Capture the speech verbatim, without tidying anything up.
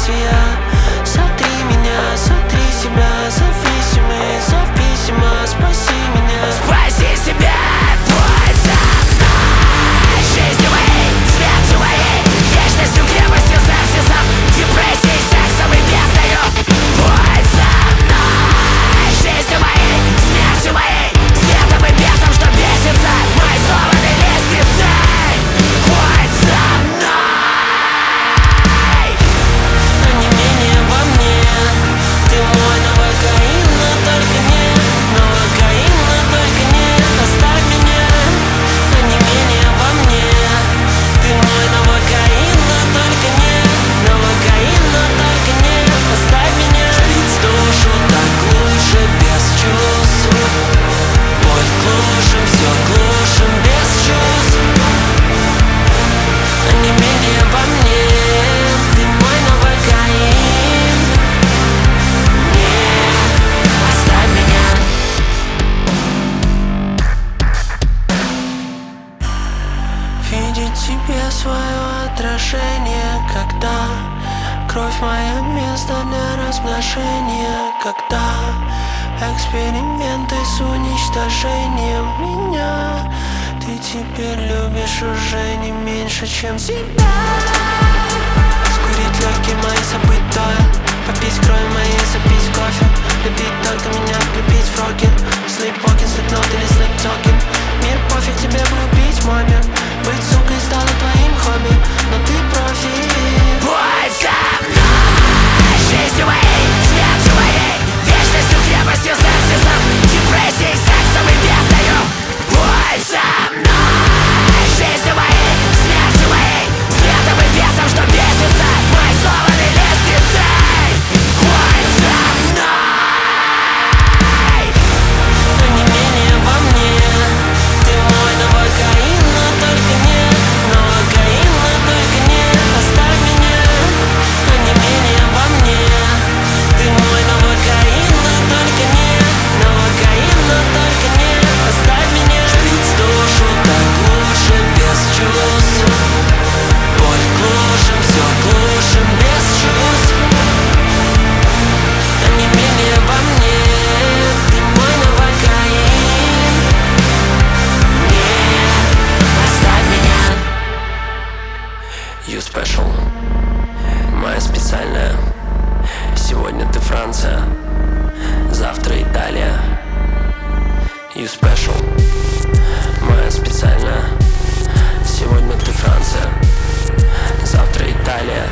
я. Сотри меня, сотри себя, зависимый, зависимо, спаси меня. Спаси себя, будь со мной. Жизнью моей, смертью моей, вечностью, крепостью, сексом, депрессией, сексом и бездною. Будь со мной. Жизнью моей, смертью моей, светом и бесом, что бесится моей сломанной лестницей. Будь со мной. Онемение во мне, ты мой новокаин, но только не новокаин, но только не оставь меня. Онемение во мне, ты мой новокаин, но только не новокаин, но только не оставь меня. Шприц душу так лучше без чувств, боль глушим, все глушим без чувств. Онемение во мне, ты мой новокаин, не оставь меня. Видеть тебе свое отражение, когда кровь моя место для размножения, когда эксперименты с уничтожением меня. Ты теперь любишь уже не меньше, чем себя. Скурить легкие мои, забыть тое, попить крови моей, запить кофе, любить только меня, любить фроки. Sleepwalking, slipknot или sleep-talking. Мир пофиг, тебе бы убить мой мир. Быть сукой стало твоим хобби, но ты профи. Будь со мной. Жизнью моей, смертью моей, вечностью, крепостью, сексом, депрессией, сексом и бездною. Будь со мной. Жизнью моей, смертью моей, светом и бесом, что бесится моей сломанной лестницей. Будь со мной. Онемение во мне, ты мой новокаин, но только не новокаин, но только не оставь меня. Онемение во мне, ты мой новокаин, но только не новокаин, но только не оставь меня. Шприц душу так лучше без чувств, боль глушим, все глушим без чувств. Онемение во мне, ты мой новокаин, не оставь меня. You special, моя специальная. Сегодня ты Франция, завтра Италия. You special, моя специальная. Сегодня ты Франция, завтра Италия.